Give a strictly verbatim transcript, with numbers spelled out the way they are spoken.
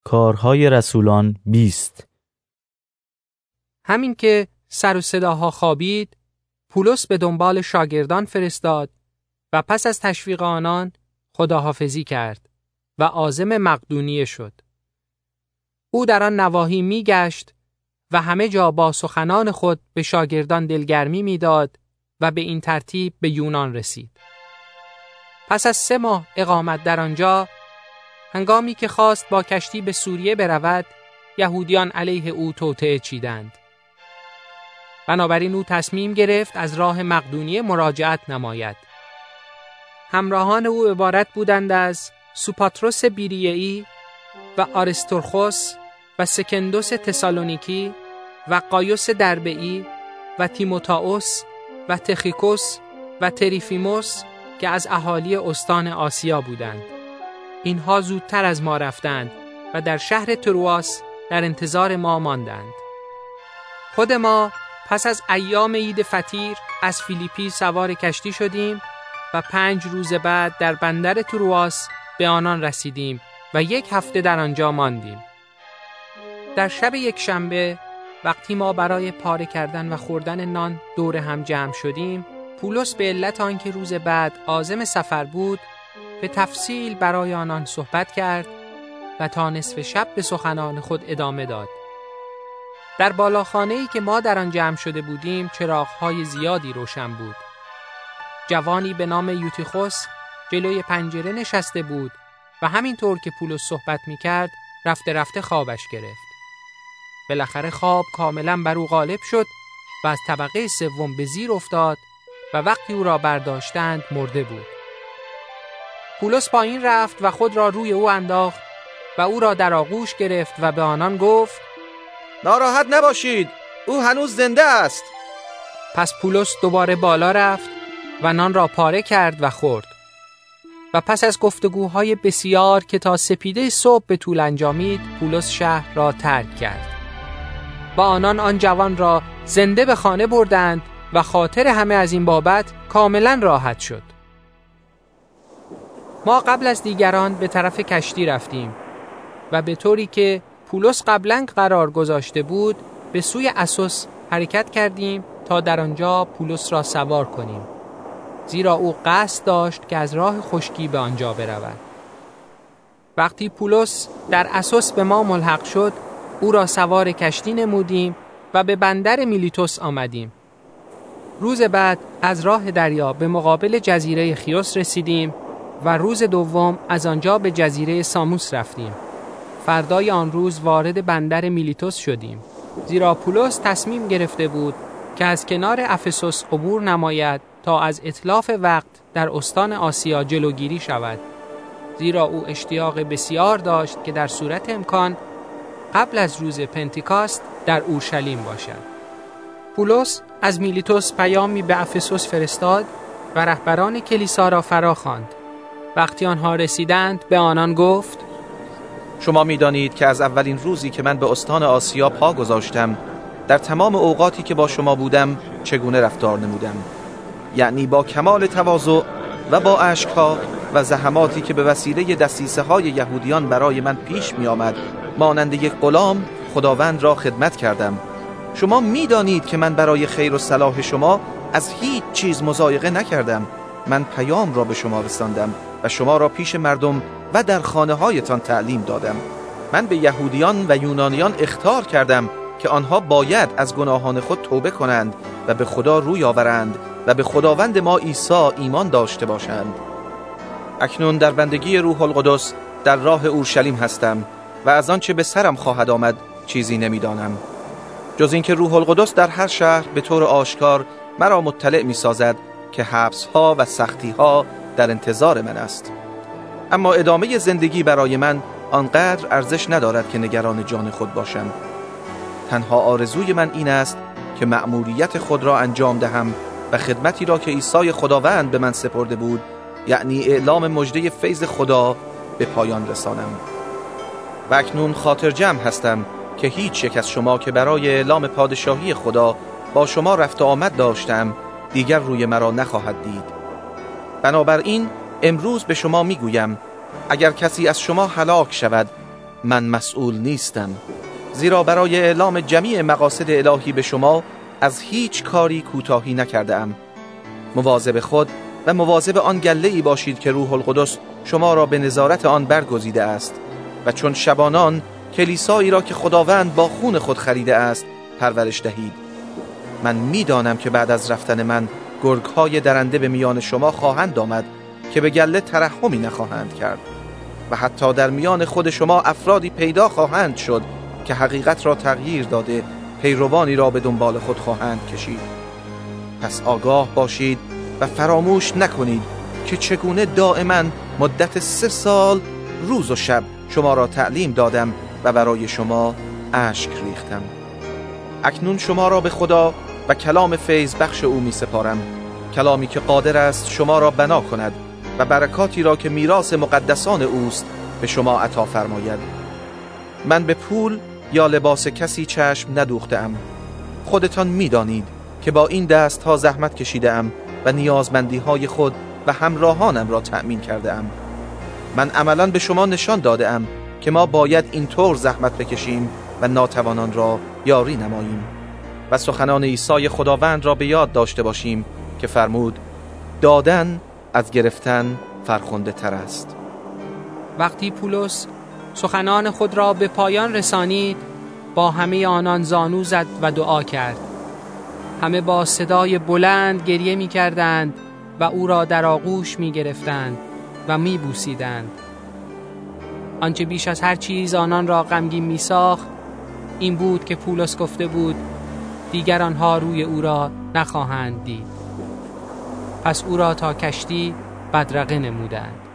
کارهای رسولان بیست. همین که سر و صداها خوابید، پولس به دنبال شاگردان فرستاد و پس از تشویق آنان خداحافظی کرد و عازم مقدونیه شد. او در آن نواحی می گشت و همه جا با سخنان خود به شاگردان دلگرمی می داد و به این ترتیب به یونان رسید. پس از سه ماه اقامت در آنجا، هنگامی که خواست با کشتی به سوریه برود، یهودیان علیه او توطئه چیدند. بنابراین او تصمیم گرفت از راه مقدونیه مراجعت نماید. همراهان او عبارت بودند از سوپاتروس بیریعی و آرستورخوس و سکندوس تسالونیکی و قایوس دربئی و تیموتائوس و تخیکوس و تریفیموس که از اهالی استان آسیا بودند. اینها زودتر از ما رفتند و در شهر ترواس در انتظار ما ماندند. خود ما پس از ایام عید فطیر از فیلیپی سوار کشتی شدیم و پنج روز بعد در بندر ترواس به آنان رسیدیم و یک هفته در آنجا ماندیم. در شب یک شنبه وقتی ما برای پاره کردن و خوردن نان دور هم جمع شدیم، پولس به علت آنکه روز بعد عازم سفر بود به تفصیل برای آنان صحبت کرد و تا نصف شب به سخنان خود ادامه داد. در بالاخانه‌ای که ما در آن جمع شده بودیم چراغ‌های زیادی روشن بود. جوانی به نام یوتیخوس جلوی پنجره نشسته بود و همینطور که پولس صحبت می‌کرد رفته رفته خوابش گرفت. بالاخره خواب کاملا بر او غالب شد و از طبقه سوم به زیر افتاد و وقتی او را برداشتند مرده بود. پولس پایین رفت و خود را روی او انداخت و او را در آغوش گرفت و به آنان گفت: ناراحت نباشید، او هنوز زنده است. پس پولس دوباره بالا رفت و نان را پاره کرد و خورد. و پس از گفتگوهای بسیار که تا سپیده صبح به طول انجامید، پولس شهر را ترک کرد. و آنان آن جوان را زنده به خانه بردند و خاطر همه از این بابت کاملا راحت شد. ما قبل از دیگران به طرف کشتی رفتیم و به طوری که پولس قبلا قرار گذاشته بود به سوی اسوس حرکت کردیم تا در آنجا پولس را سوار کنیم، زیرا او قصد داشت که از راه خشکی به آنجا برود. وقتی پولس در اسوس به ما ملحق شد، او را سوار کشتی نمودیم و به بندر میلیتوس آمدیم. روز بعد از راه دریا به مقابل جزیره خیوس رسیدیم و روز دوم از آنجا به جزیره ساموس رفتیم. فردای آن روز وارد بندر میلیتوس شدیم، زیرا پولس تصمیم گرفته بود که از کنار افسوس عبور نماید تا از اتلاف وقت در استان آسیا جلوگیری شود، زیرا او اشتیاق بسیار داشت که در صورت امکان قبل از روز پنتیکاست در اورشلیم باشد. پولس از میلیتوس پیامی به افسوس فرستاد و رهبران کلیسا را فرا خواند. وقتی آنها رسیدند به آنان گفت: شما می‌دانید که از اولین روزی که من به استان آسیا پا گذاشتم، در تمام اوقاتی که با شما بودم چگونه رفتار نمودم، یعنی با کمال تواضع و با اشک‌ها و زحماتی که به وسیله دسیسه‌های یهودیان برای من پیش می‌آمد مانند یک غلام خداوند را خدمت کردم. شما می‌دانید که من برای خیر و صلاح شما از هیچ چیز مضایقه نکردم. من پیام را به شما رساندم و شما را پیش مردم و در خانه‌هایتان تعلیم دادم. من به یهودیان و یونانیان اخطار کردم که آنها باید از گناهان خود توبه کنند و به خدا روی آورند و به خداوند ما عیسی ایمان داشته باشند. اکنون در بندگی روح القدس در راه اورشلیم هستم و از آنچه به سرم خواهد آمد چیزی نمی‌دانم، جز اینکه روح القدس در هر شهر به طور آشکار مرا مطلع می‌سازد که حبس‌ها و سختی‌ها در انتظار من است. اما ادامه زندگی برای من آنقدر ارزش ندارد که نگران جان خود باشم. تنها آرزوی من این است که مأموریت خود را انجام دهم و خدمتی را که عیسی خداوند به من سپرده بود، یعنی اعلام مژده فیض خدا، به پایان رسانم. و اکنون خاطر جمع هستم که هیچ یک از شما که برای اعلام پادشاهی خدا با شما رفت و آمد داشتم دیگر روی مرا نخواهد دید. بنابراین امروز به شما میگویم اگر کسی از شما هلاک شود من مسئول نیستم، زیرا برای اعلام جمیع مقاصد الهی به شما از هیچ کاری کوتاهی نکرده‌ام. مواظب خود و مواظب آن گله‌ای باشید که روح القدس شما را به نظارت آن برگزیده است و چون شبانان کلیسایی را که خداوند با خون خود خریده است پرورش دهید. من می‌دانم که بعد از رفتن من گرگ‌های درنده به میان شما خواهند آمد که به گله ترحمی نخواهند کرد و حتی در میان خود شما افرادی پیدا خواهند شد که حقیقت را تغییر داده پیروانی را به دنبال خود خواهند کشید. پس آگاه باشید و فراموش نکنید که چگونه دائما مدت سه سال روز و شب شما را تعلیم دادم و برای شما اشک ریختم. اکنون شما را به خدا و کلام فیض بخش او می سپارم، کلامی که قادر است شما را بنا کند و برکاتی را که میراث مقدسان اوست به شما عطا فرماید. من به پول یا لباس کسی چشم ندوختم. خودتان می دانید که با این دست ها زحمت کشیدم و نیازمندی های خود و همراهانم را تأمین کردم. من عملاً به شما نشان دادم که ما باید اینطور زحمت بکشیم و ناتوانان را یاری نماییم و سخنان عیسی خداوند را به یاد داشته باشیم که فرمود دادن از گرفتن فرخنده تر است. وقتی پولس سخنان خود را به پایان رسانید، با همه آنان زانو زد و دعا کرد. همه با صدای بلند گریه می کردند و او را در آغوش می گرفتند و می بوسیدند. آنچه بیش از هر چیز آنان را غمگین می ساخت این بود که پولس گفته بود دیگر آنها روی او را نخواهند دید. پس او را تا کشتی بدرقه نمودند.